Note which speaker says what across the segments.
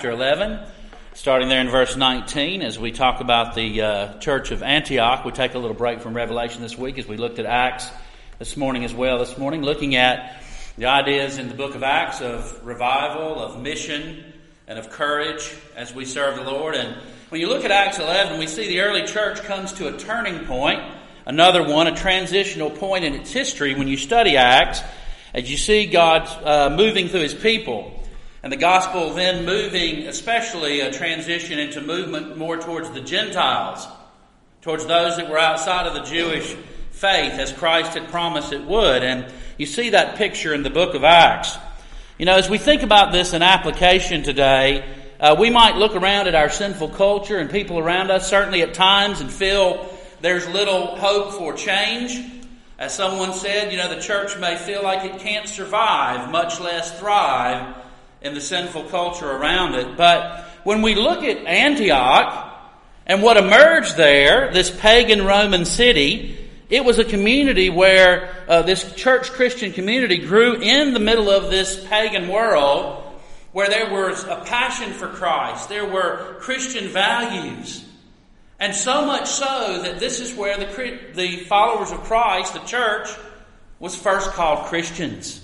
Speaker 1: chapter 11, starting there in verse 19, as we talk about the church of Antioch. We take a little break from Revelation this week as we looked at Acts this morning as well. This morning, looking at the ideas in the book of Acts of revival, of mission, and of courage as we serve the Lord. And when you look at Acts 11, we see the early church comes to a turning point, another one, a transitional point in its history when you study Acts, as you see God moving through His people. And the gospel then moving, especially a transition into movement more towards the Gentiles, towards those that were outside of the Jewish faith, as Christ had promised it would. And you see that picture in the book of Acts. You know, as we think about this in application today, we might look around at our sinful culture and people around us, certainly at times, and feel there's little hope for change. As someone said, you know, the church may feel like it can't survive, much less thrive, in the sinful culture around it. But when we look at Antioch and what emerged there, this pagan Roman city, it was a community where this church Christian community grew in the middle of this pagan world, where there was a passion for Christ. There were Christian values. And so much so that this is where the followers of Christ, the church, was first called Christians.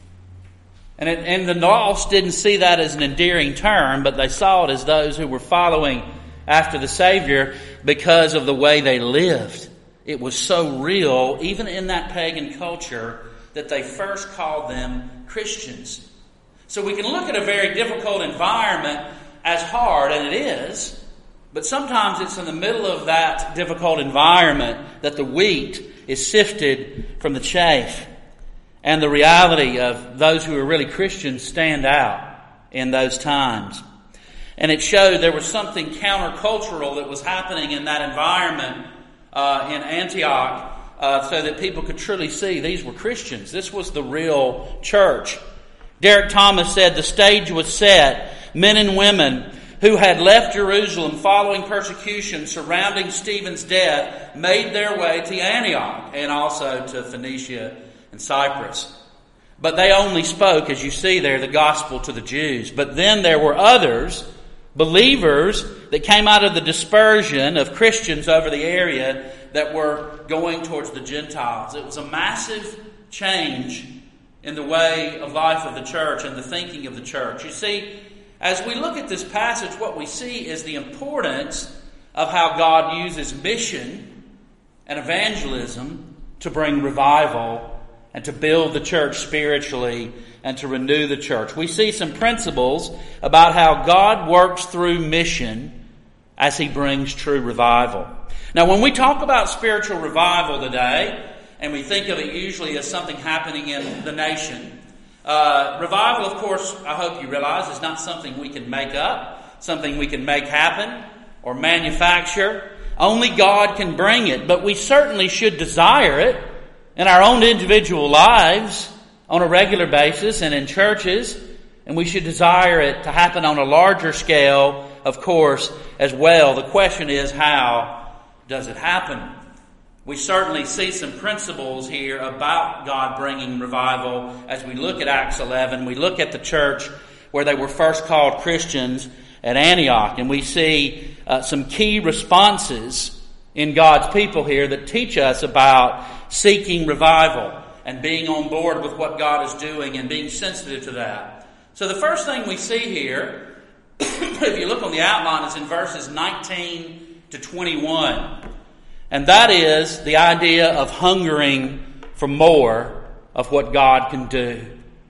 Speaker 1: And the lost didn't see that as an endearing term, but they saw it as those who were following after the Savior because of the way they lived. It was so real, even in that pagan culture, that they first called them Christians. So we can look at a very difficult environment as hard, and it is, but sometimes it's in the middle of that difficult environment that the wheat is sifted from the chaff. And the reality of those who are really Christians stand out in those times. And it showed there was something countercultural that was happening in that environment in Antioch, so that people could truly see these were Christians. This was the real church. Derek Thomas said the stage was set. Men and women who had left Jerusalem following persecution surrounding Stephen's death made their way to Antioch and also to Phoenicia and Cyprus. But they only spoke, as you see there, the gospel to the Jews. But then there were others, believers, that came out of the dispersion of Christians over the area that were going towards the Gentiles. It was a massive change in the way of life of the church and the thinking of the church. You see, as we look at this passage, what we see is the importance of how God uses mission and evangelism to bring revival and to build the church spiritually and to renew the church. We see some principles about how God works through mission as He brings true revival. Now, when we talk about spiritual revival today, and we think of it usually as something happening in the nation, revival, of course, I hope you realize, is not something we can make up, something we can make happen or manufacture. Only God can bring it, but we certainly should desire it in our own individual lives on a regular basis and in churches, and we should desire it to happen on a larger scale, of course, as well. The question is, how does it happen? We certainly see some principles here about God bringing revival as we look at Acts 11. We look at the church where they were first called Christians at Antioch, and we see some key responses in God's people here that teach us about seeking revival and being on board with what God is doing and being sensitive to that. So the first thing we see here, if you look on the outline, is in verses 19 to 21. And that is the idea of hungering for more of what God can do.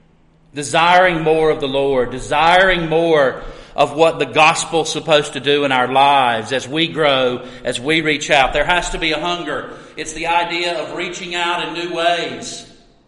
Speaker 1: Desiring more of the Lord. Desiring more of what the gospel's supposed to do in our lives as we grow, as we reach out. There has to be a hunger. It's the idea of reaching out in new ways.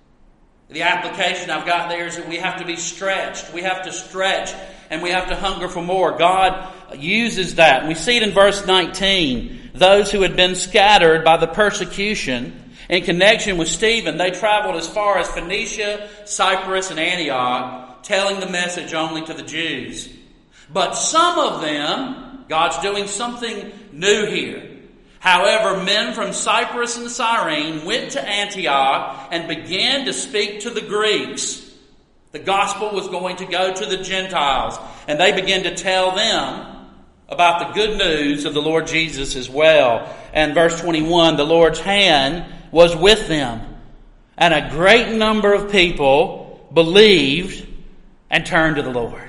Speaker 1: The application I've got there is that we have to be stretched. We have to stretch and we have to hunger for more. God uses that. And we see it in verse 19. Those who had been scattered by the persecution in connection with Stephen, they traveled as far as Phoenicia, Cyprus, and Antioch, telling the message only to the Jews. But some of them, God's doing something new here. However, men from Cyprus and Cyrene went to Antioch and began to speak to the Greeks. The gospel was going to go to the Gentiles, and they began to tell them about the good news of the Lord Jesus as well. And verse 21, the Lord's hand was with them, and a great number of people believed and turned to the Lord.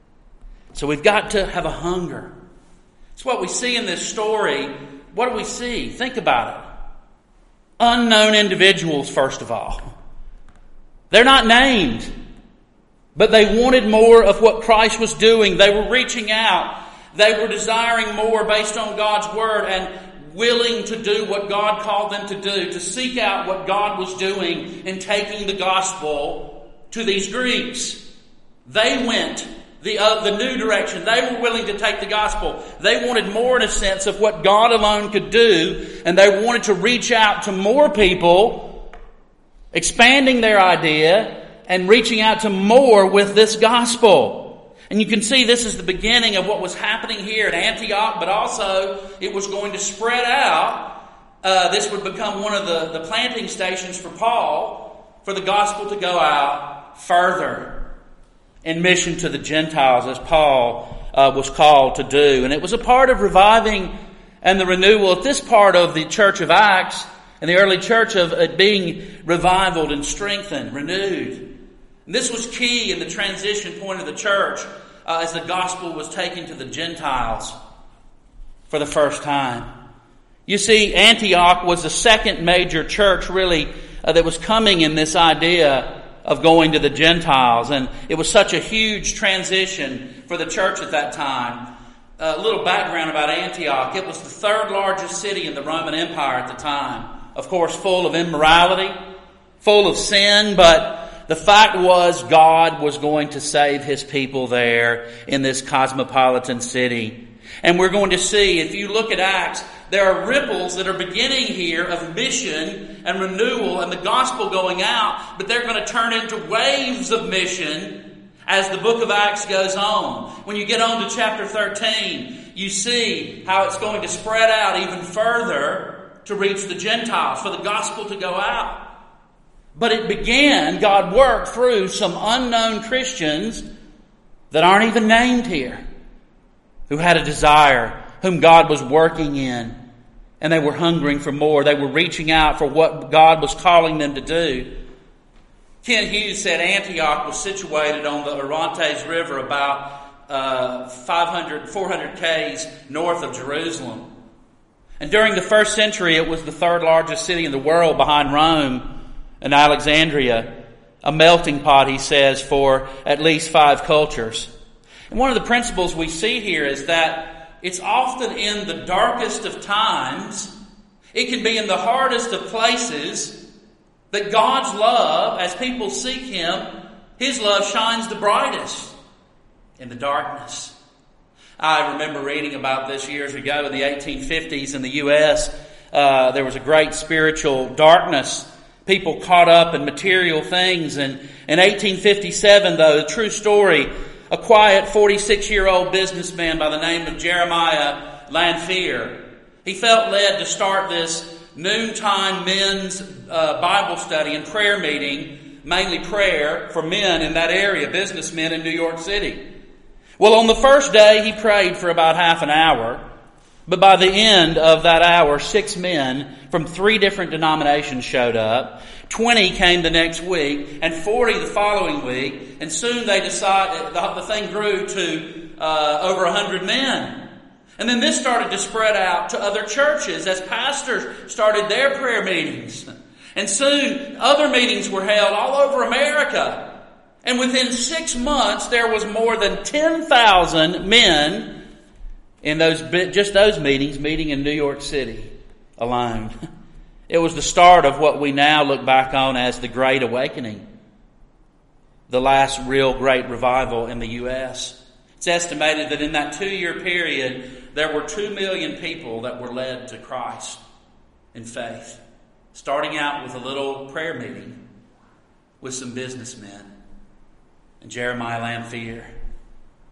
Speaker 1: So we've got to have a hunger. It's what we see in this story. What do we see? Think about it. Unknown individuals, first of all. They're not named, but they wanted more of what Christ was doing. They were reaching out. They were desiring more based on God's Word and willing to do what God called them to do, to seek out what God was doing in taking the gospel to these Greeks. They went the new direction. They were willing to take the gospel. They wanted more, in a sense, of what God alone could do, and they wanted to reach out to more people, expanding their idea and reaching out to more with this gospel. And you can see this is the beginning of what was happening here at Antioch, but also it was going to spread out. This would become one of the planting stations for Paul, for the gospel to go out further in mission to the Gentiles, as Paul was called to do. And it was a part of reviving and the renewal at this part of the church of Acts and the early church of it being revivaled and strengthened, renewed. And this was key in the transition point of the church as the gospel was taken to the Gentiles for the first time. You see, Antioch was the second major church really that was coming in this idea of going to the Gentiles. And it was such a huge transition for the church at that time. A little background about Antioch. It was the third largest city in the Roman Empire at the time. Of course, full of immorality, full of sin, but the fact was God was going to save His people there in this cosmopolitan city. And we're going to see, if you look at Acts, there are ripples that are beginning here of mission and renewal and the gospel going out, but they're going to turn into waves of mission as the book of Acts goes on. When you get on to chapter 13, you see how it's going to spread out even further to reach the Gentiles, for the gospel to go out. But it began, God worked through some unknown Christians that aren't even named here, who had a desire, whom God was working in. And they were hungering for more. They were reaching out for what God was calling them to do. Ken Hughes said Antioch was situated on the Orontes River about 400 k's north of Jerusalem. And during the first century, it was the third largest city in the world behind Rome and Alexandria. A melting pot, he says, for at least 5 cultures. And one of the principles we see here is that it's often in the darkest of times, it can be in the hardest of places, that God's love, as people seek Him, His love shines the brightest in the darkness. I remember reading about this years ago in the 1850s in the U.S. There was a great spiritual darkness. People caught up in material things. And in 1857, though, the true story, a quiet 46-year-old businessman by the name of Jeremiah Lanphier, he felt led to start this noontime men's Bible study and prayer meeting, mainly prayer for men in that area, businessmen in New York City. Well, on the first day, he prayed for about half an hour, but by the end of that hour, 6 men from 3 different denominations showed up. 20 came the next week, and 40 the following week, and soon they decided the thing grew to over 100 men. And then this started to spread out to other churches as pastors started their prayer meetings. And soon other meetings were held all over America. And within 6 months, there was more than 10,000 men in those meetings, meeting in New York City alone. It was the start of what we now look back on as the Great Awakening, the last real great revival in the U.S. It's estimated that in that 2-year period, there were 2 million people that were led to Christ in faith, starting out with a little prayer meeting with some businessmen and Jeremiah Lanphier.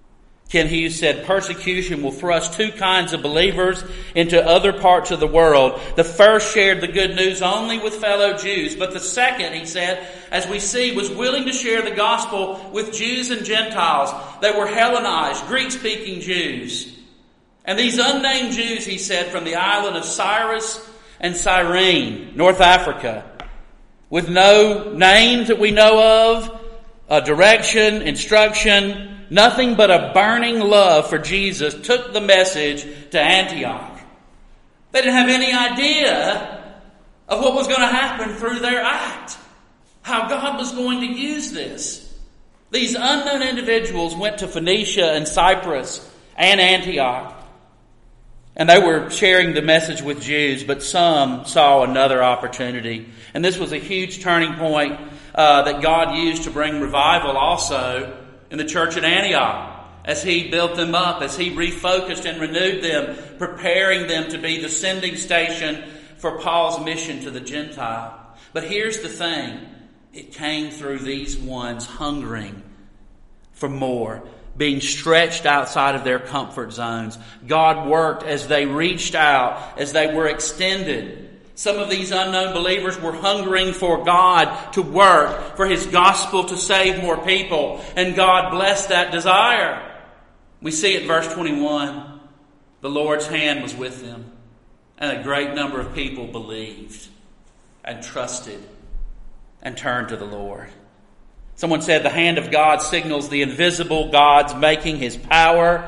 Speaker 1: Ken Hughes said, persecution will thrust two kinds of believers into other parts of the world. The first shared the good news only with fellow Jews, but the second, he said, as we see, was willing to share the gospel with Jews and Gentiles. They were Hellenized, Greek-speaking Jews. And these unnamed Jews, he said, from the island of Cyrus and Cyrene, North Africa, with no names that we know of, direction, instruction, nothing but a burning love for Jesus, took the message to Antioch. They didn't have any idea of what was going to happen through their act, how God was going to use this. These unknown individuals went to Phoenicia and Cyprus and Antioch, and they were sharing the message with Jews, but some saw another opportunity. And this was a huge turning point that God used to bring revival also in the church at Antioch, as He built them up, as He refocused and renewed them, preparing them to be the sending station for Paul's mission to the Gentile. But here's the thing. It came through these ones hungering for more, being stretched outside of their comfort zones. God worked as they reached out, as they were extended. Some of these unknown believers were hungering for God to work, for His gospel to save more people, and God blessed that desire. We see it in verse 21. The Lord's hand was with them, and a great number of people believed and trusted and turned to the Lord. Someone said the hand of God signals the invisible God making His power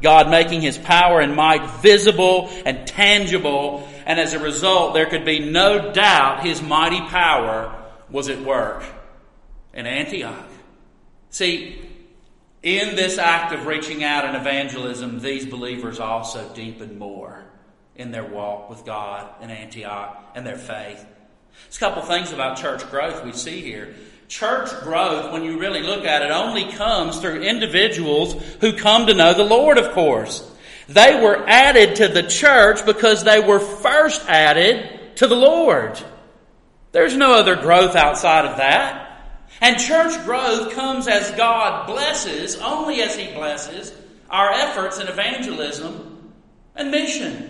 Speaker 1: and might visible and tangible. And as a result, there could be no doubt His mighty power was at work in Antioch. See, in this act of reaching out in evangelism, these believers also deepened more in their walk with God in Antioch and their faith. There's a couple things about church growth we see here. Church growth, when you really look at it, only comes through individuals who come to know the Lord, of course. They were added to the church because they were first added to the Lord. There's no other growth outside of that. And church growth comes as God blesses, only as He blesses, our efforts in evangelism and mission.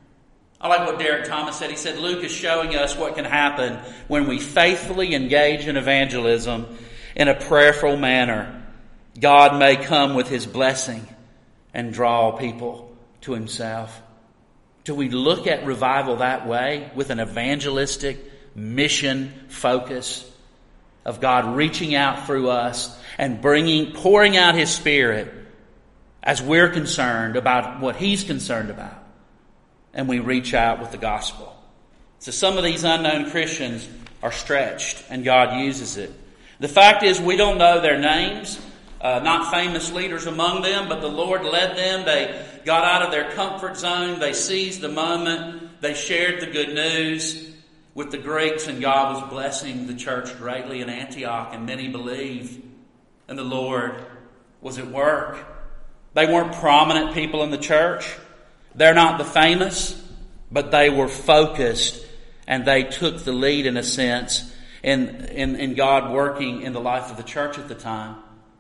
Speaker 1: I like what Derek Thomas said. He said, Luke is showing us what can happen when we faithfully engage in evangelism in a prayerful manner. God may come with His blessing and draw people to Himself. Do we look at revival that way, with an evangelistic mission focus of God reaching out through us and pouring out His Spirit as we're concerned about what He's concerned about? And we reach out with the gospel. So some of these unknown Christians are stretched, and God uses it. The fact is, we don't know their names, not famous leaders among them, but the Lord led them. They got out of their comfort zone. They seized the moment. They shared the good news with the Greeks, and God was blessing the church greatly in Antioch, and many believed, and the Lord was at work. They weren't prominent people in the church. They're not the famous, but they were focused, and they took the lead, in a sense, in God working in the life of the church at the time.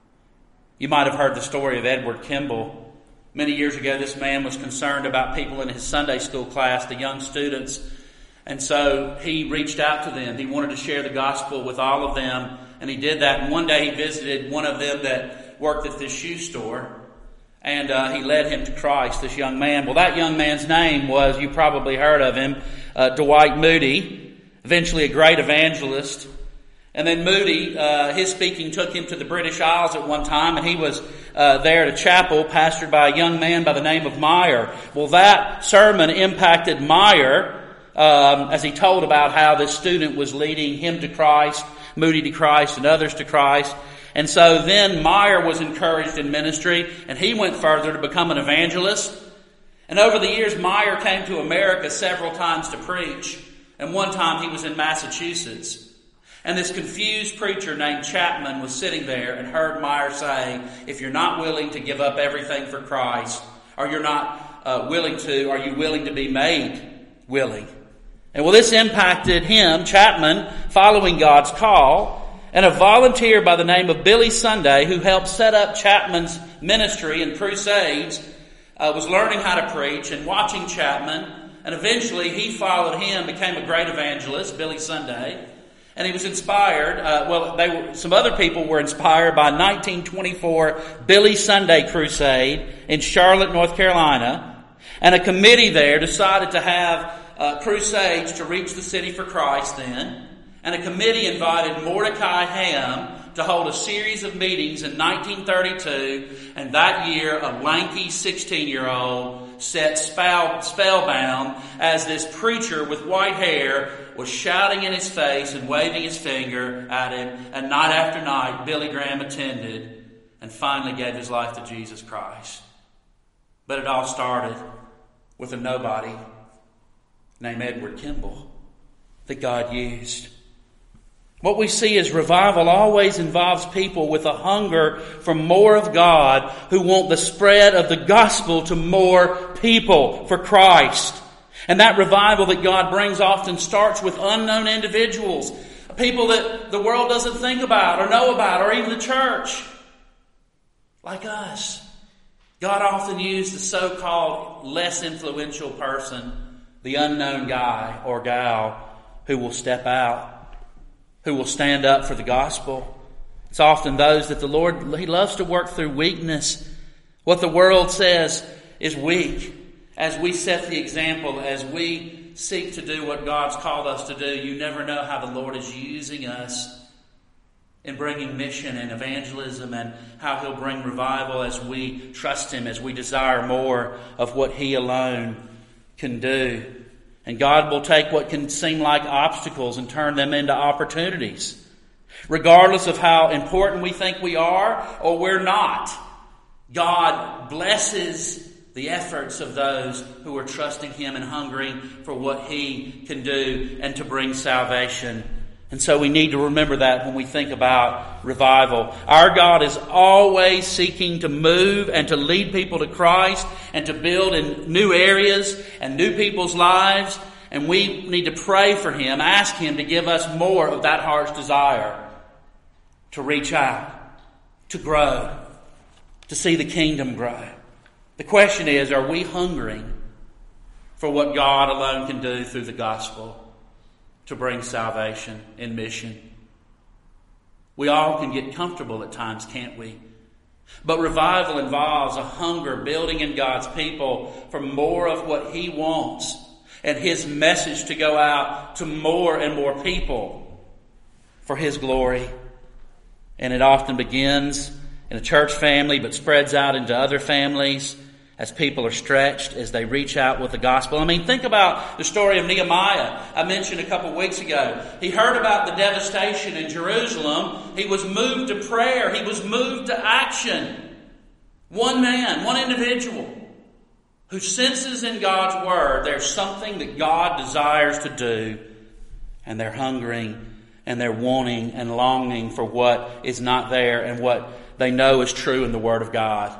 Speaker 1: You might have heard the story of Edward Kimball. Many years ago, this man was concerned about people in his Sunday school class, the young students, and so he reached out to them. He wanted to share the gospel with all of them, and he did that. And one day he visited one of them that worked at this shoe store, and he led him to Christ, this young man. Well, that young man's name was, you probably heard of him, Dwight Moody, eventually a great evangelist. And then Moody, his speaking took him to the British Isles at one time, and he was there at a chapel pastored by a young man by the name of Meyer. Well, that sermon impacted Meyer as he told about how this student was leading him to Christ, Moody to Christ, and others to Christ. And so then Meyer was encouraged in ministry, and he went further to become an evangelist. And over the years, Meyer came to America several times to preach. And one time he was in Massachusetts. And this confused preacher named Chapman was sitting there and heard Meyer say, if you're not willing to give up everything for Christ, or you're not willing to, are you willing to be made willing? And well, this impacted him, Chapman, following God's call. and a volunteer by the name of Billy Sunday, who helped set up Chapman's ministry and crusades, was learning how to preach and watching Chapman. And eventually he followed him, became a great evangelist, Billy Sunday. And he was inspired, some other people were inspired by 1924 Billy Sunday crusade in Charlotte, North Carolina. And a committee there decided to have crusades to reach the city for Christ then. And a committee invited Mordecai Ham to hold a series of meetings in 1932. And that year, a lanky 16-year-old sat spellbound as this preacher with white hair was shouting in his face and waving his finger at him. And night after night, Billy Graham attended and finally gave his life to Jesus Christ. But it all started with a nobody named Edward Kimball that God used. What we see is revival always involves people with a hunger for more of God, who want the spread of the gospel to more people for Christ. And that revival that God brings often starts with unknown individuals, people that the world doesn't think about or know about, or even the church, like us. God often used the so-called less influential person, the unknown guy or gal, who will step out, who will stand up for the gospel. It's often those that the Lord, He loves to work through weakness. What the world says is weak. As we set the example, as we seek to do what God's called us to do, you never know how the Lord is using us in bringing mission and evangelism, and how He'll bring revival as we trust Him, as we desire more of what He alone can do. And God will take what can seem like obstacles and turn them into opportunities. Regardless of how important we think we are or we're not, God blesses the efforts of those who are trusting Him and hungering for what He can do and to bring salvation. And so we need to remember that when we think about revival. Our God is always seeking to move and to lead people to Christ and to build in new areas and new people's lives. And we need to pray for Him, ask Him to give us more of that heart's desire to reach out, to grow, to see the kingdom grow. The question is, are we hungering for what God alone can do through the gospel to bring salvation in mission? We all can get comfortable at times, can't we? But revival involves a hunger building in God's people for more of what He wants, and His message to go out to more and more people for His glory. And it often begins in a church family, but spreads out into other families as people are stretched, as they reach out with the gospel. I mean, think about the story of Nehemiah I mentioned a couple weeks ago. He heard about the devastation in Jerusalem. He was moved to prayer. He was moved to action. One man, one individual who senses in God's Word there's something that God desires to do, and they're hungering and they're wanting and longing for what is not there and what they know is true in the Word of God.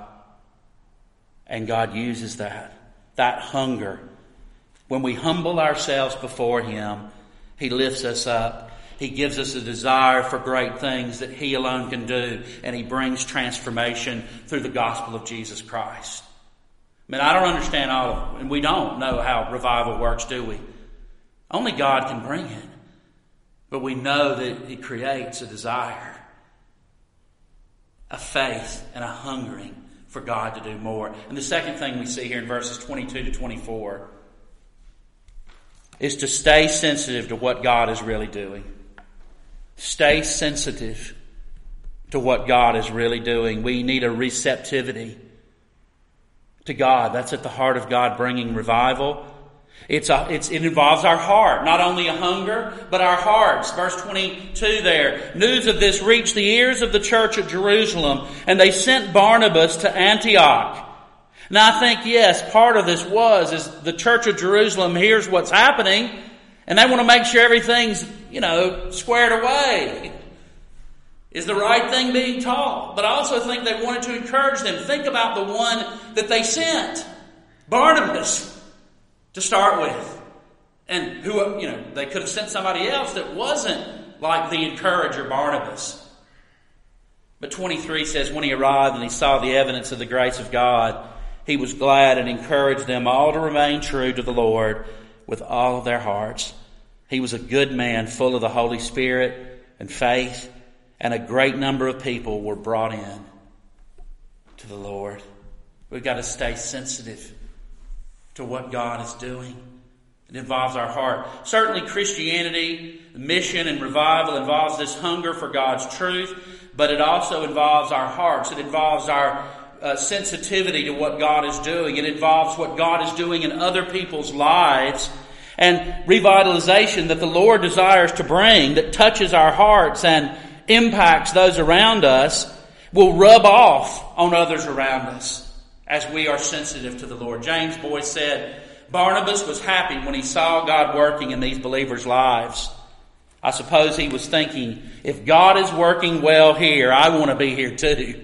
Speaker 1: And God uses that hunger. When we humble ourselves before Him, He lifts us up. He gives us a desire for great things that He alone can do. And He brings transformation through the gospel of Jesus Christ. I mean, I don't understand all of it. And we don't know how revival works, do we? Only God can bring it. But we know that it creates a desire, a faith, and a hungering for God to do more. And the second thing we see here in verses 22 to 24 is to stay sensitive to what God is really doing. Stay sensitive to what God is really doing. We need a receptivity to God. That's at the heart of God bringing revival. It involves our heart, not only a hunger, but our hearts. Verse 22 there. News of this reached the ears of the church at Jerusalem, and they sent Barnabas to Antioch. Now I think, yes, part of this is the church of Jerusalem hears what's happening, and they want to make sure everything's, squared away. Is the right thing being taught? But I also think they wanted to encourage them. Think about the one that they sent, Barnabas, to start with. And who, they could have sent somebody else that wasn't like the encourager Barnabas. But 23 says, when he arrived and he saw the evidence of the grace of God, he was glad and encouraged them all to remain true to the Lord with all of their hearts. He was a good man, full of the Holy Spirit and faith, and a great number of people were brought in to the Lord. We've got to stay sensitive to what God is doing. It involves our heart. Certainly Christianity, mission and revival involves this hunger for God's truth, but it also involves our hearts. It involves our sensitivity to what God is doing. It involves what God is doing in other people's lives, and revitalization that the Lord desires to bring, that touches our hearts and impacts those around us, will rub off on others around us as we are sensitive to the Lord. James Boyce said, Barnabas was happy when he saw God working in these believers' lives. I suppose he was thinking, if God is working well here, I want to be here too.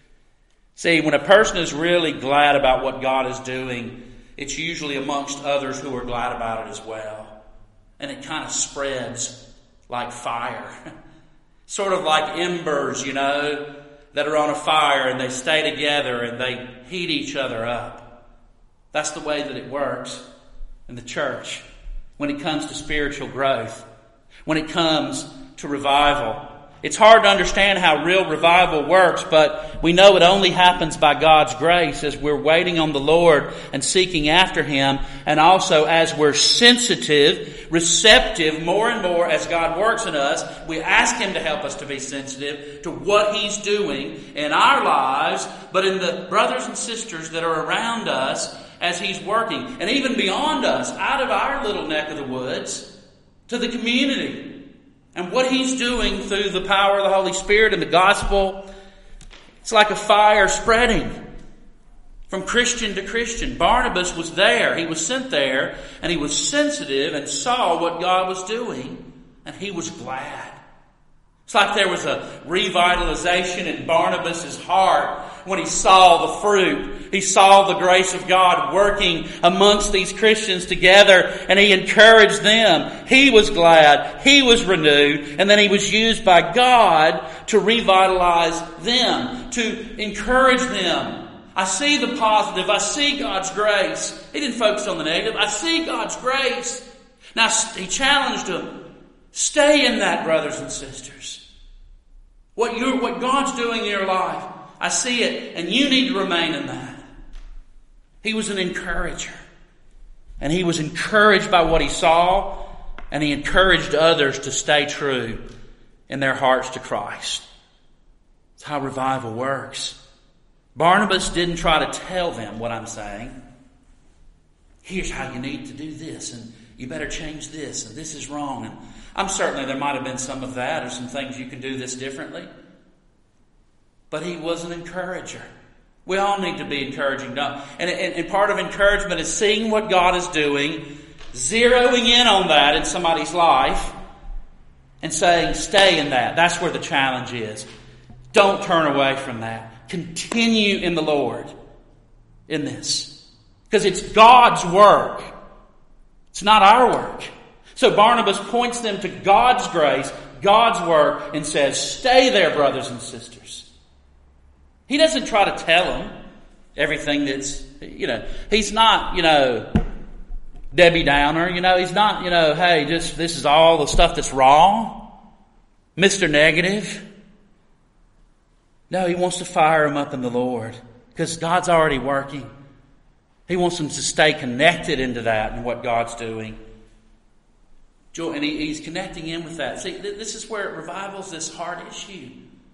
Speaker 1: See, when a person is really glad about what God is doing, it's usually amongst others who are glad about it as well. And it kind of spreads like fire. Sort of like embers, that are on a fire and they stay together and they heat each other up. That's the way that it works in the church when it comes to spiritual growth, when it comes to revival. It's hard to understand how real revival works, but we know it only happens by God's grace as we're waiting on the Lord and seeking after Him, and also as we're sensitive, receptive more and more as God works in us. We ask Him to help us to be sensitive to what He's doing in our lives, but in the brothers and sisters that are around us as He's working, and even beyond us, out of our little neck of the woods, to the community. And what He's doing through the power of the Holy Spirit and the gospel, it's like a fire spreading from Christian to Christian. Barnabas was there. He was sent there, and he was sensitive and saw what God was doing, and he was glad. It's like there was a revitalization in Barnabas' heart when he saw the fruit. He saw the grace of God working amongst these Christians together, and he encouraged them. He was glad. He was renewed. And then he was used by God to revitalize them, to encourage them. I see the positive. I see God's grace. He didn't focus on the negative. I see God's grace. Now, he challenged them. Stay in that, brothers and sisters. What God's doing in your life, I see it, and you need to remain in that. He was an encourager. And he was encouraged by what he saw, and he encouraged others to stay true in their hearts to Christ. That's how revival works. Barnabas didn't try to tell them what I'm saying. Here's how you need to do this, and you better change this, and this is wrong. And I'm certainly there might have been some of that, or some things you can do this differently. But he was an encourager. We all need to be encouraging. And part of encouragement is seeing what God is doing, zeroing in on that in somebody's life, and saying, stay in that. That's where the challenge is. Don't turn away from that. Continue in the Lord in this. Because it's God's work. It's not our work. So Barnabas points them to God's grace, God's work, and says, stay there, brothers and sisters. He doesn't try to tell them everything that's, he's not, Debbie Downer, he's not, hey, this is all the stuff that's wrong. Mr. Negative. No, he wants to fire them up in the Lord because God's already working. He wants them to stay connected into that and what God's doing. And he's connecting in with that. See, this is where revival's this hard issue.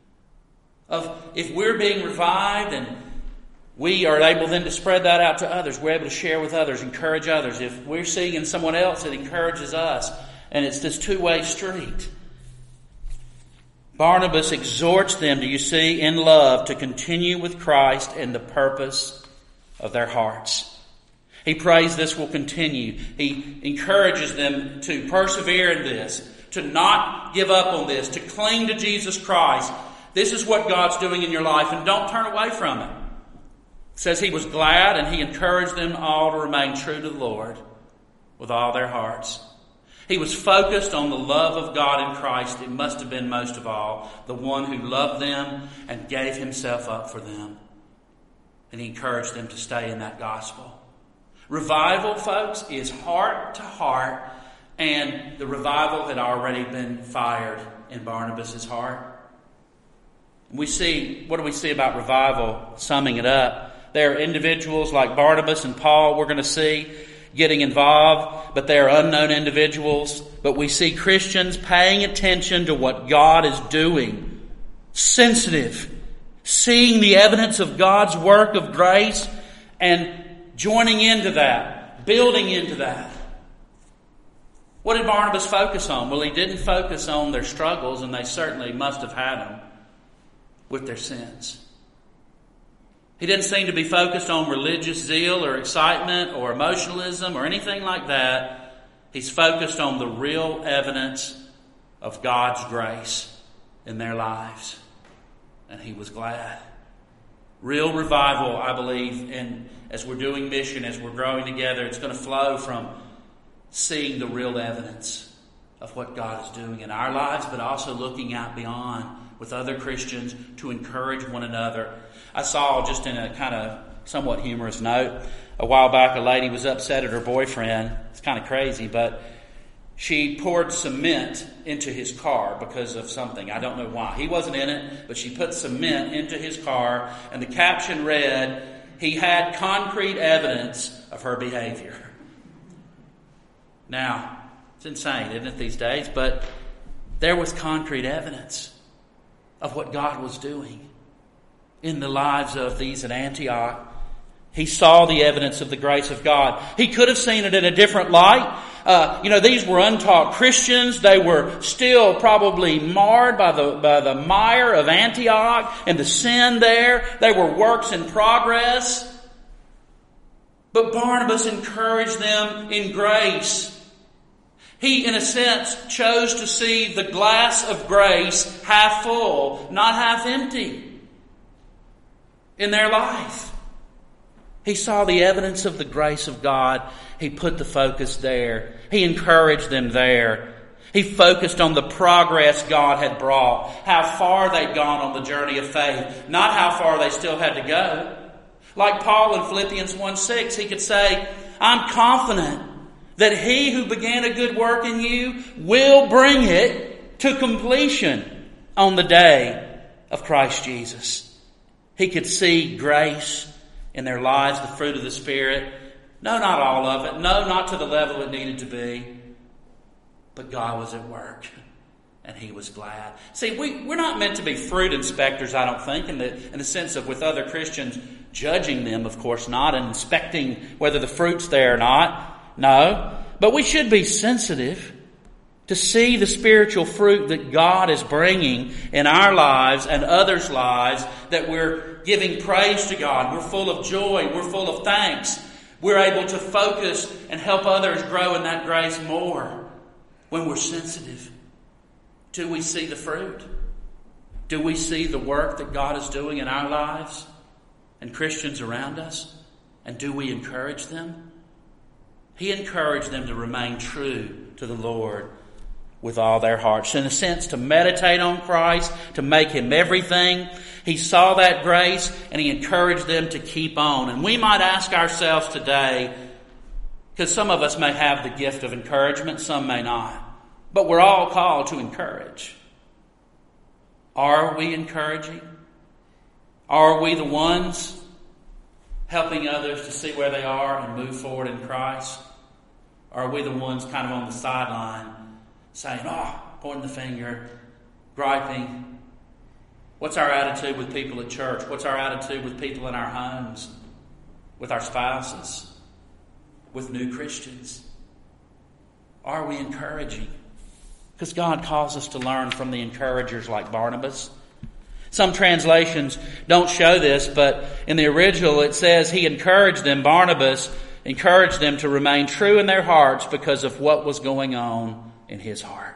Speaker 1: Of if we're being revived and we are able then to spread that out to others, we're able to share with others, encourage others. If we're seeing in someone else, it encourages us. And it's this two-way street. Barnabas exhorts them, do you see, in love to continue with Christ in the purpose of their hearts. He prays this will continue. He encourages them to persevere in this, to not give up on this, to cling to Jesus Christ. This is what God's doing in your life, and don't turn away from it. It says he was glad, and he encouraged them all to remain true to the Lord with all their hearts. He was focused on the love of God in Christ. It must have been most of all the one who loved them and gave himself up for them. And he encouraged them to stay in that gospel. Revival, folks, is heart to heart. And the revival had already been fired in Barnabas' heart. What do we see about revival? Summing it up, there are individuals like Barnabas and Paul we're going to see getting involved, but they are unknown individuals. But we see Christians paying attention to what God is doing, sensitive, seeing the evidence of God's work of grace and joining into that, building into that. What did Barnabas focus on? Well, he didn't focus on their struggles, and they certainly must have had them, with their sins. He didn't seem to be focused on religious zeal or excitement or emotionalism or anything like that. He's focused on the real evidence of God's grace in their lives. And he was glad. Real revival, I believe, and as we're doing mission, as we're growing together, it's going to flow from seeing the real evidence of what God is doing in our lives, but also looking out beyond with other Christians to encourage one another. I saw, just in a kind of somewhat humorous note, a while back a lady was upset at her boyfriend. It's kind of crazy, but she poured cement into his car because of something. I don't know why. He wasn't in it, but she put cement into his car, and the caption read, "He had concrete evidence of her behavior." Now, it's insane, isn't it, these days? But there was concrete evidence of what God was doing in the lives of these at Antioch. He saw the evidence of the grace of God. He could have seen it in a different light. These were untaught Christians. They were still probably marred by the mire of Antioch and the sin there. They were works in progress. But Barnabas encouraged them in grace. He, in a sense, chose to see the glass of grace half full, not half empty in their life. He saw the evidence of the grace of God. He put the focus there. He encouraged them there. He focused on the progress God had brought, how far they'd gone on the journey of faith, not how far they still had to go. Like Paul in Philippians 1:6, he could say, "I'm confident that he who began a good work in you will bring it to completion on the day of Christ Jesus." He could see grace in their lives, the fruit of the Spirit. No, not all of it. No, not to the level it needed to be. But God was at work, and he was glad. See, we're not meant to be fruit inspectors, I don't think, in the sense of with other Christians, judging them, of course not, and inspecting whether the fruit's there or not. No, but we should be sensitive to see the spiritual fruit that God is bringing in our lives and others' lives, that we're giving praise to God. We're full of joy. We're full of thanks. We're able to focus and help others grow in that grace more when we're sensitive. Do we see the fruit? Do we see the work that God is doing in our lives and Christians around us? And do we encourage them? He encouraged them to remain true to the Lord with all their hearts. In a sense, to meditate on Christ, to make him everything. He saw that grace and he encouraged them to keep on. And we might ask ourselves today, because some of us may have the gift of encouragement, some may not. But we're all called to encourage. Are we encouraging? Are we the ones helping others to see where they are and move forward in Christ? Or are we the ones kind of on the sideline saying, pointing the finger, griping? What's our attitude with people at church? What's our attitude with people in our homes, with our spouses, with new Christians? Are we encouraging? Because God calls us to learn from the encouragers like Barnabas. Some translations don't show this, but in the original it says he encouraged them, Barnabas encouraged them to remain true in their hearts because of what was going on in his heart.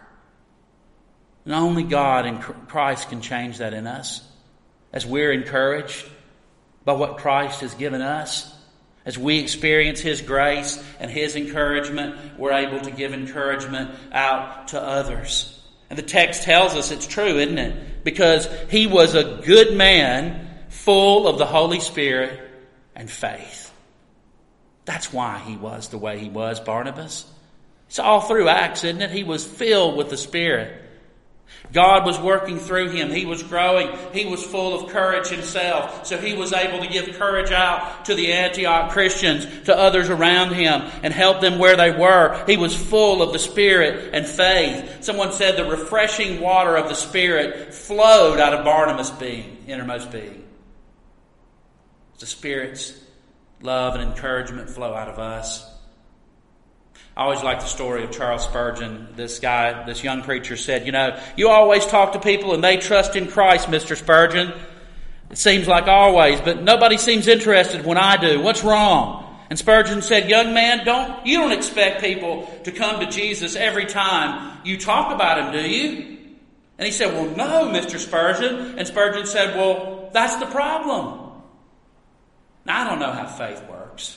Speaker 1: And only God and Christ can change that in us. As we're encouraged by what Christ has given us, As we experience His grace and His encouragement, we're able to give encouragement out to others. And the text tells us it's true, isn't it? Because he was a good man, full of the Holy Spirit and faith. That's why he was the way he was, Barnabas. It's all through Acts, isn't it? He was filled with the Spirit. God was working through him. He was growing. He was full of courage himself. So he was able to give courage out to the Antioch Christians, to others around him, and help them where they were. He was full of the Spirit and faith. Someone said the refreshing water of the Spirit flowed out of Barnabas' innermost being. The Spirit's love and encouragement flow out of us. I always like the story of Charles Spurgeon. This young preacher said, you always talk to people and they trust in Christ, Mr. Spurgeon. It seems like always, but nobody seems interested when I do. What's wrong? And Spurgeon said, young man, you don't expect people to come to Jesus every time you talk about Him, do you? And he said, well, no, Mr. Spurgeon. And Spurgeon said, well, that's the problem. Now, I don't know how faith works.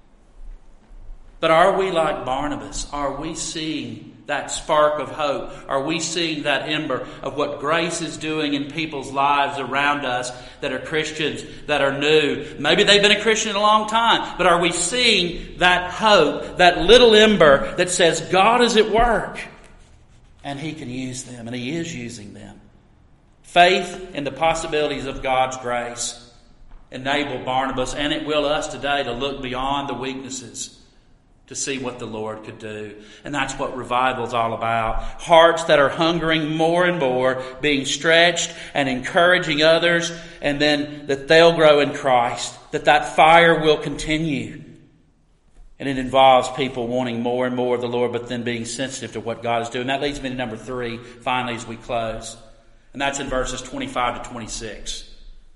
Speaker 1: But are we like Barnabas? Are we seeing that spark of hope? Are we seeing that ember of what grace is doing in people's lives around us that are Christians, that are new? Maybe they've been a Christian a long time, but are we seeing that hope, that little ember that says God is at work and He can use them, and He is using them? Faith in the possibilities of God's grace enable Barnabas, and it will us today, to look beyond the weaknesses to see what the Lord could do. And that's what revival is all about. Hearts that are hungering more and more, being stretched and encouraging others, and then that they'll grow in Christ, that fire will continue. And it involves people wanting more and more of the Lord, but then being sensitive to what God is doing. That leads me to number 3, finally, as we close. And that's in verses 25 to 26.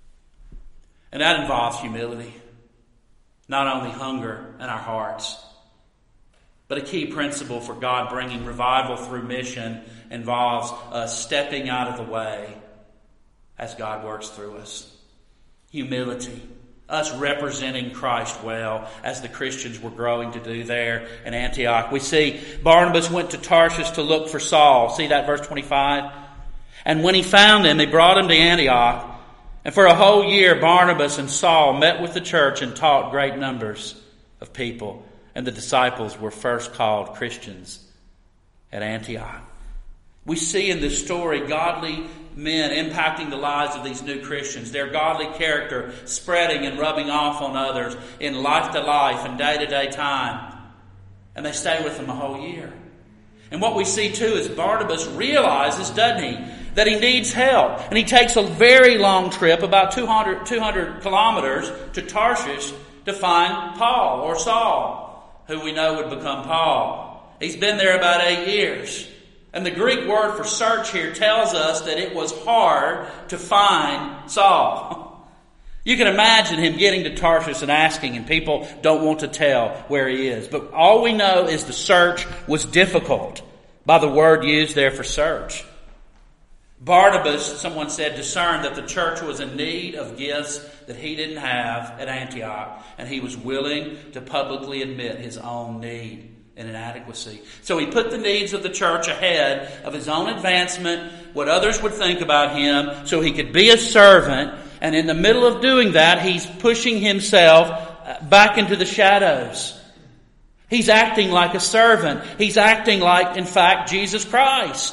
Speaker 1: And that involves humility. Not only hunger in our hearts, but a key principle for God bringing revival through mission involves us stepping out of the way as God works through us. Humility. Us representing Christ well, as the Christians were growing to do there in Antioch. We see Barnabas went to Tarshish to look for Saul. See that, verse 25? And when he found him, he brought him to Antioch. And for a whole year, Barnabas and Saul met with the church and taught great numbers of people. And the disciples were first called Christians at Antioch. We see in this story godly men impacting the lives of these new Christians. Their godly character spreading and rubbing off on others in life to life and day to day time. And they stay with them a whole year. And what we see too is Barnabas realizes, doesn't he, that he needs help. And he takes a very long trip, about 200 kilometers, to Tarshish to find Paul or Saul, who we know would become Paul. He's been there about 8 years. And the Greek word for search here tells us that it was hard to find Saul. You can imagine him getting to Tarshish and asking, and people don't want to tell where he is. But all we know is the search was difficult by the word used there for search. Barnabas, someone said, discerned that the church was in need of gifts that he didn't have at Antioch, and he was willing to publicly admit his own need and inadequacy. So he put the needs of the church ahead of his own advancement, what others would think about him, so he could be a servant. And in the middle of doing that, he's pushing himself back into the shadows. He's acting like a servant. He's acting like, in fact, Jesus Christ.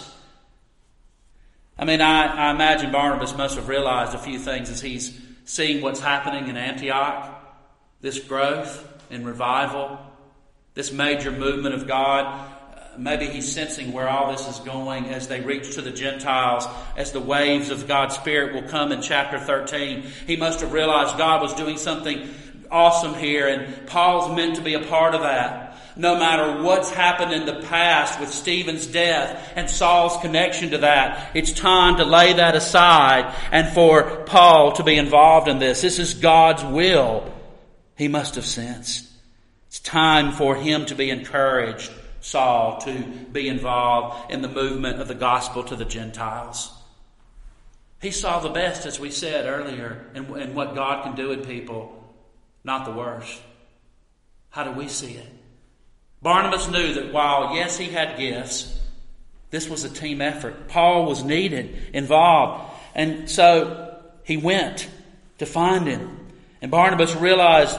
Speaker 1: I imagine Barnabas must have realized a few things as he's seeing what's happening in Antioch. This growth in revival, this major movement of God. Maybe he's sensing where all this is going as they reach to the Gentiles, as the waves of God's Spirit will come in chapter 13. He must have realized God was doing something awesome here, and Paul's meant to be a part of that. No matter what's happened in the past with Stephen's death and Saul's connection to that, it's time to lay that aside and for Paul to be involved in this. This is God's will, he must have sensed. It's time for him to be encouraged, Saul, to be involved in the movement of the gospel to the Gentiles. He saw the best, as we said earlier, in what God can do in people, not the worst. How do we see it? Barnabas knew that while, yes, he had gifts, this was a team effort. Paul was needed, involved. And so he went to find him. And Barnabas realized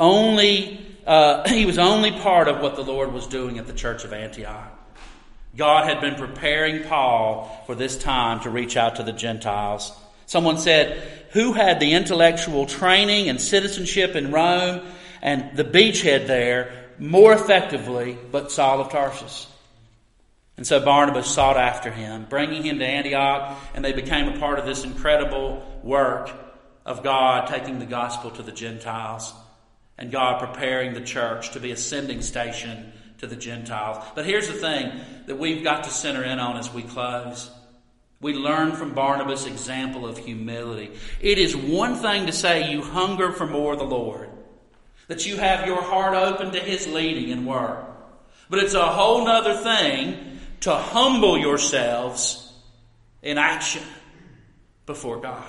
Speaker 1: he was only part of what the Lord was doing at the church of Antioch. God had been preparing Paul for this time to reach out to the Gentiles. Someone said, who had the intellectual training and citizenship in Rome and the beachhead there more effectively but Saul of Tarsus? And so Barnabas sought after him, bringing him to Antioch, and they became a part of this incredible work of God taking the gospel to the Gentiles and God preparing the church to be a sending station to the Gentiles. But here's the thing that we've got to center in on as we close. We learn from Barnabas' example of humility. It is one thing to say you hunger for more of the Lord, that you have your heart open to His leading and work. But it's a whole nother thing to humble yourselves in action before God.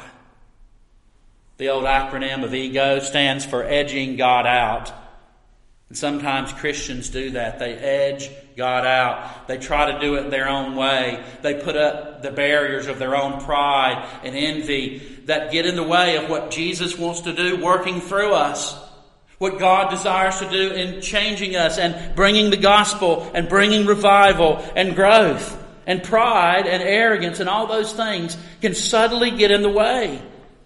Speaker 1: The old acronym of EGO stands for edging God out. And sometimes Christians do that. They edge God out. They try to do it their own way. They put up the barriers of their own pride and envy that get in the way of what Jesus wants to do working through us. What God desires to do in changing us and bringing the gospel and bringing revival and growth. And pride and arrogance and all those things can subtly get in the way.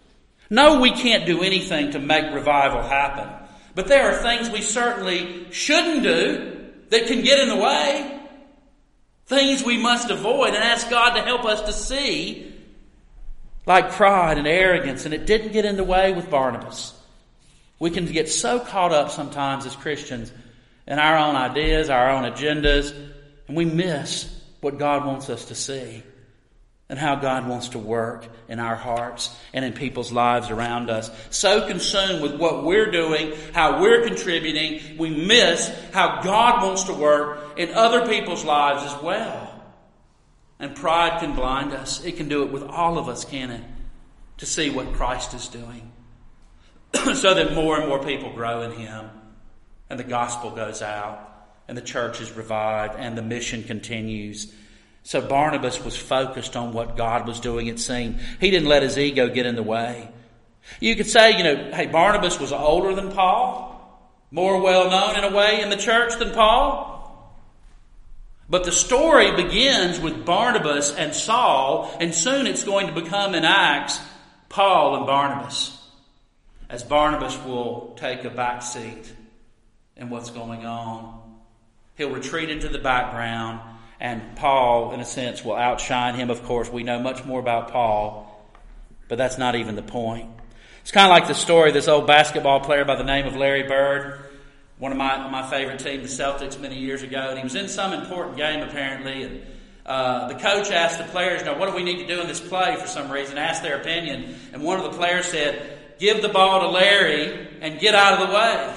Speaker 1: No, we can't do anything to make revival happen. But there are things we certainly shouldn't do that can get in the way. Things we must avoid and ask God to help us to see, like pride and arrogance. And it didn't get in the way with Barnabas. We can get so caught up sometimes as Christians in our own ideas, our own agendas, and we miss what God wants us to see and how God wants to work in our hearts and in people's lives around us. So consumed with what we're doing, how we're contributing, we miss how God wants to work in other people's lives as well. And pride can blind us. It can do it with all of us, can it? To see what Christ is doing. So that more and more people grow in Him and the gospel goes out and the church is revived and the mission continues. So Barnabas was focused on what God was doing, it seemed. He didn't let his ego get in the way. You could say, hey, Barnabas was older than Paul, more well known in a way in the church than Paul. But the story begins with Barnabas and Saul, and soon it's going to become in Acts, Paul and Barnabas. As Barnabas will take a back seat in what's going on. He'll retreat into the background. And Paul, in a sense, will outshine him. Of course, we know much more about Paul, but that's not even the point. It's kind of like the story of this old basketball player by the name of Larry Bird, one of my favorite teams, the Celtics, many years ago. And he was in some important game, apparently. And the coach asked the players, what do we need to do in this play for some reason? Asked their opinion. And one of the players said, give the ball to Larry and get out of the way.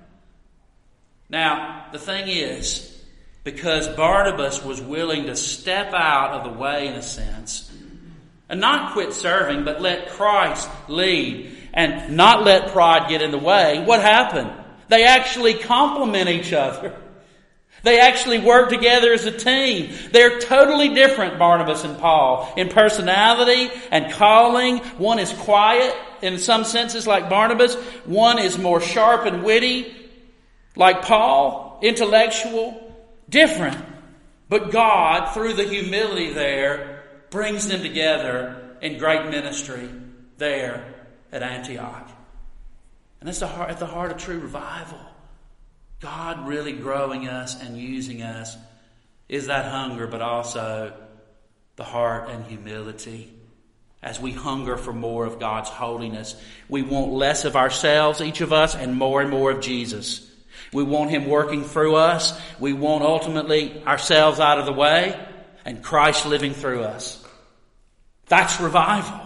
Speaker 1: Now, the thing is, because Barnabas was willing to step out of the way in a sense and not quit serving, but let Christ lead and not let pride get in the way, what happened? They actually complement each other. They actually work together as a team. They're totally different, Barnabas and Paul, in personality and calling. One is quiet in some senses like Barnabas. One is more sharp and witty like Paul, intellectual. Different. But God, through the humility there, brings them together in great ministry there at Antioch. And that's at the heart of true revival. God really growing us and using us is that hunger, but also the heart and humility. As we hunger for more of God's holiness, we want less of ourselves, each of us, and more of Jesus. We want Him working through us. We want ultimately ourselves out of the way and Christ living through us. That's revival.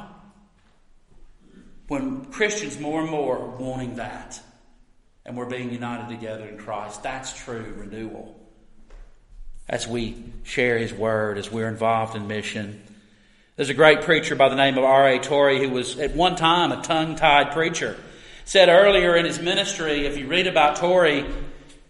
Speaker 1: When Christians more and more are wanting that and we're being united together in Christ, that's true renewal. As we share His Word, as we're involved in mission. There's a great preacher by the name of R.A. Torrey who was at one time a tongue-tied preacher. Said earlier in his ministry, if you read about Torrey,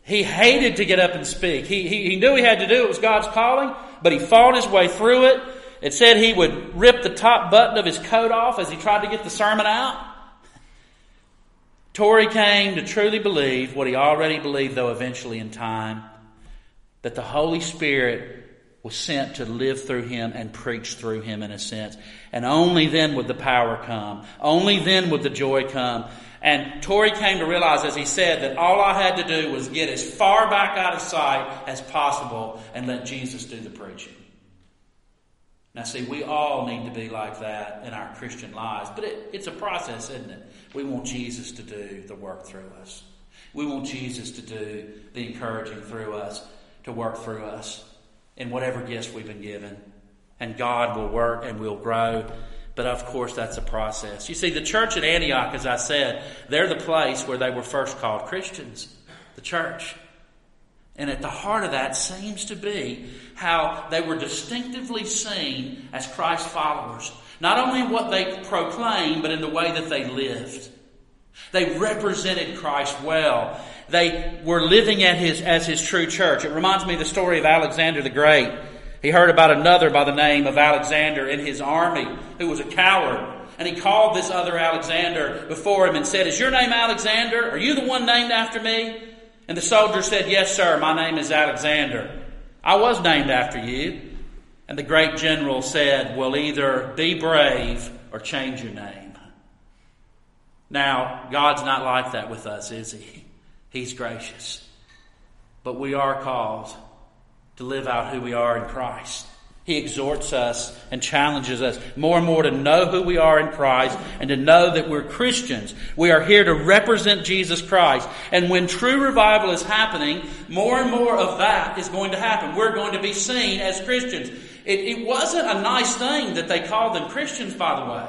Speaker 1: He hated to get up and speak. He knew he had to do it. It was God's calling, but he fought his way through it. It said he would rip the top button of his coat off as he tried to get the sermon out. Torrey came to truly believe what he already believed, though eventually in time, that the Holy Spirit was sent to live through him and preach through him in a sense. And only then would the power come. Only then would the joy come. And Torrey came to realize, as he said, that all I had to do was get as far back out of sight as possible and let Jesus do the preaching. Now see, we all need to be like that in our Christian lives. But it's a process, isn't it? We want Jesus to do the work through us. We want Jesus to do the encouraging through us, to work through us in whatever gifts we've been given. And God will work and we'll grow. But of course, that's a process. You see, the church at Antioch, as I said, they're the place where they were first called Christians. The church. And at the heart of that seems to be how they were distinctively seen as Christ followers. Not only in what they proclaimed, but in the way that they lived. They represented Christ well. They were living as his true church. It reminds me of the story of Alexander the Great. He heard about another by the name of Alexander in his army who was a coward. And he called this other Alexander before him and said, "Is your name Alexander? Are you the one named after me?" And the soldier said, "Yes, sir, my name is Alexander. I was named after you." And the great general said, "Well, either be brave or change your name." Now, God's not like that with us, is he? He's gracious. But we are called to live out who we are in Christ. He exhorts us and challenges us more and more to know who we are in Christ and to know that we're Christians. We are here to represent Jesus Christ. And when true revival is happening, more and more of that is going to happen. We're going to be seen as Christians. It wasn't a nice thing that they called them Christians, by the way.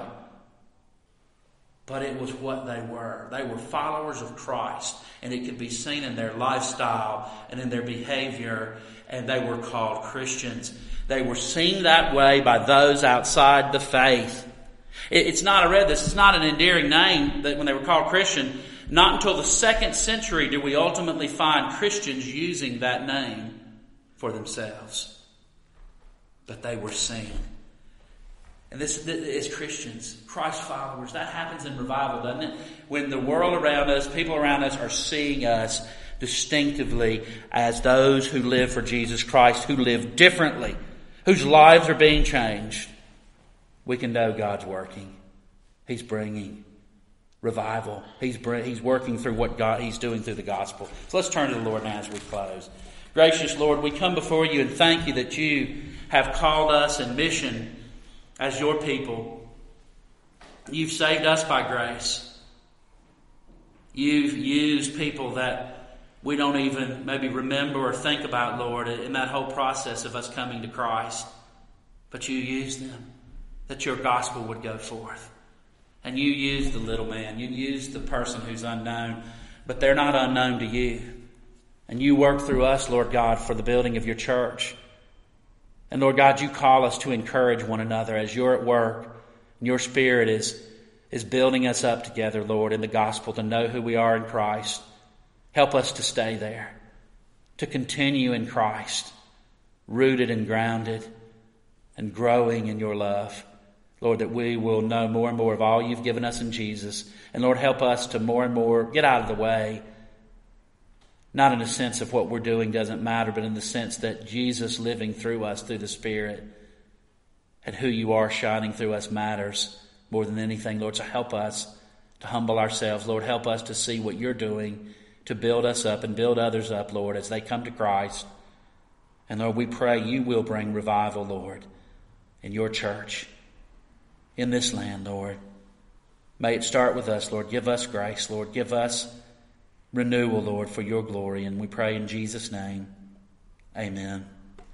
Speaker 1: But it was what they were. They were followers of Christ. And it could be seen in their lifestyle and in their behavior. And they were called Christians. They were seen that way by those outside the faith. It's not, I read this, it's not an endearing name that when they were called Christian. Not until the 2nd century do we ultimately find Christians using that name for themselves. But they were seen. And this is Christians, Christ followers. That happens in revival, doesn't it? When the world around us, people around us are seeing us distinctively as those who live for Jesus Christ, who live differently, whose lives are being changed. We can know God's working. He's bringing revival. He's working through what He's doing through the gospel. So let's turn to the Lord now as we close. Gracious Lord, we come before you and thank you that you have called us in mission as your people. You've saved us by grace. You've used people that we don't even maybe remember or think about, Lord, in that whole process of us coming to Christ. But you used them, that your gospel would go forth. And you used the little man. You used the person who's unknown, but they're not unknown to you. And you work through us, Lord God, for the building of your church. And Lord God, you call us to encourage one another as you're at work. And your Spirit is building us up together, Lord, in the gospel to know who we are in Christ. Help us to stay there, to continue in Christ, rooted and grounded and growing in your love. Lord, that we will know more and more of all you've given us in Jesus. And Lord, help us to more and more get out of the way. Not in the sense of what we're doing doesn't matter, but in the sense that Jesus living through us through the Spirit and who you are shining through us matters more than anything, Lord. So help us to humble ourselves. Lord, help us to see what you're doing to build us up and build others up, Lord, as they come to Christ. And Lord, we pray you will bring revival, Lord, in your church, in this land, Lord. May it start with us, Lord. Give us grace, Lord. Give us renewal, Lord, for your glory. And we pray in Jesus' name. Amen.